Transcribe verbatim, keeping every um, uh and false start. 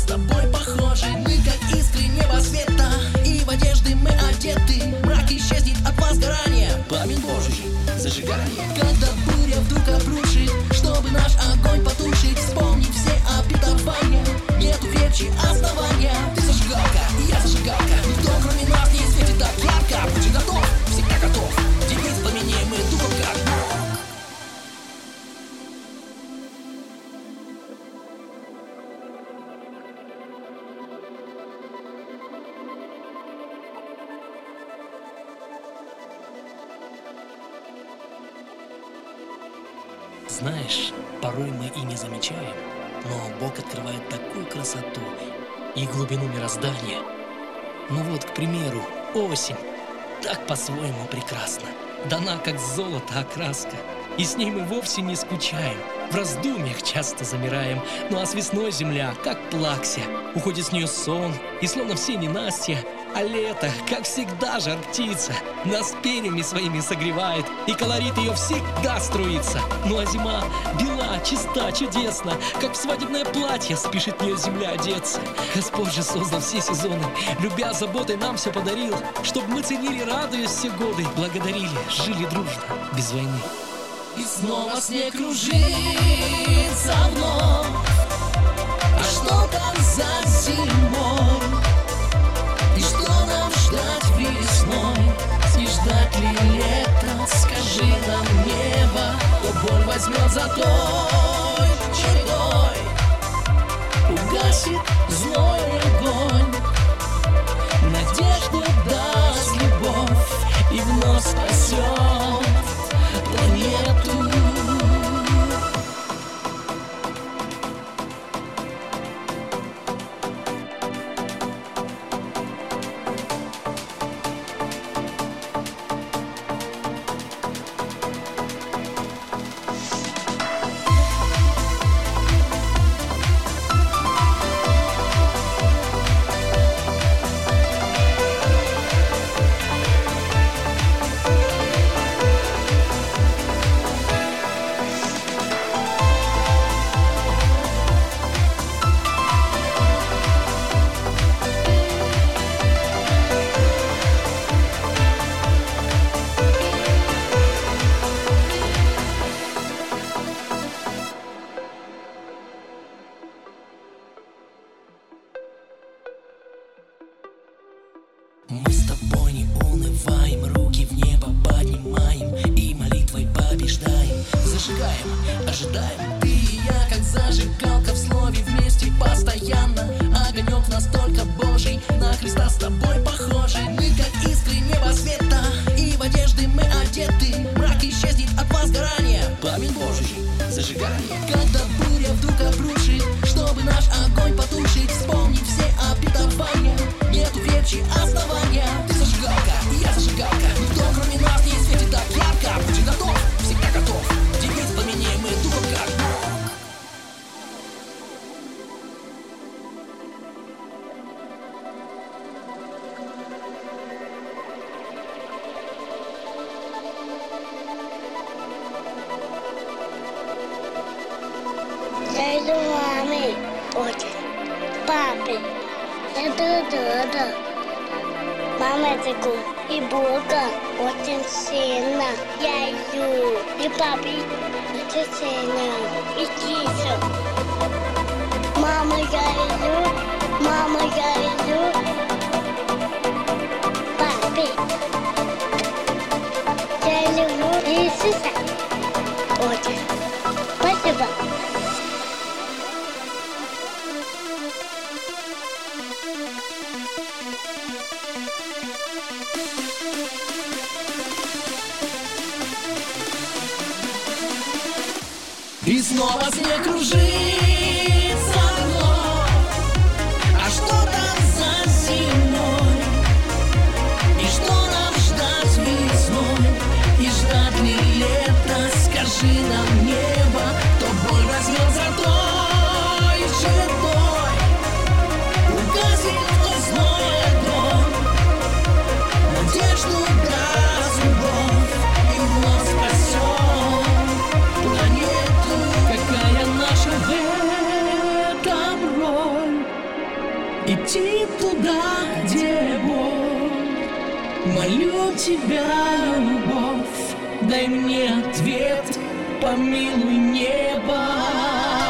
с тобой похожи. Мы как искры неба света, и в одежды мы одеты. Мрак исчезнет от возгорания, пламень Божий зажигание. Когда буря вдруг обрушит, чтобы наш огонь потушить, вспомни все обетования. Нету крепче основания. Ты зажигалка, и я зажигалка. Никто кроме нас не светит так ярко. Будь готов, всегда готов. Девиз пламеней мы духом как Бог. Знаешь, порой мы и не замечаем, но Бог открывает такую красоту и глубину мироздания. Ну вот, к примеру, осень. Так по-своему прекрасна. Дана, как золото, окраска. И с ней мы вовсе не скучаем. В раздумьях часто замираем. Ну а с весной земля, как плакся. Уходит с нее сон, и словно все ненастья. А лето, как всегда, жар птица, нас перьями своими согревает, и колорит ее всегда струится. Ну а зима бела, чиста, чудесна, как в свадебное платье спешит в нее земля одеться. Господь же создал все сезоны, любя заботой нам все подарил, чтоб мы ценили, радуясь все годы, благодарили, жили дружно, без войны. И снова снег кружится вновь. А что там за зимой? И что нам ждать весной? И ждать ли лето? Скажи нам небо, то боль возьмет за той чередой. Угасит злой огонь, надежду даст любовь и вновь спасет планету. Мы с тобой не унываем, руки в небо поднимаем и молитвой побеждаем. Зажигаем, ожидаем. Ты и я, как зажигалка в слове, вместе постоянно. Огонек настолько Божий, на Христа с тобой похожи. Мы как искры неба света, и в одежды мы одеты. Мрак исчезнет от возгорания, пламень Божий зажигание. Когда буря вдруг обрушит, чтобы наш огонь потушить, вспомни все обетования. Нету крепче основания. Ты зажигалка, и я зажигалка. Никто кроме нас не светит так ярко. Будь готов, всегда готов. Девиз пламеней мы духом как Бог. Я иду маме очень, папе, я дуда. Мама такой и Бога очень сильно. Я иду и папе очень сильно, и киса. Мама, я иду, мама, я иду, папе. Я люблю Иисуса очень. Спасибо. И снова снег кружится вновь. А что там за зимой? И что нам ждать весной? И ждать ли лето? Скажи нам небо, то боль возьмет за той чертой. Угасит то злой огонь, надежду даст любовь и вновь спасет планету. Какая наша вера? тебя, любовь, дай мне ответ, помилуй небо.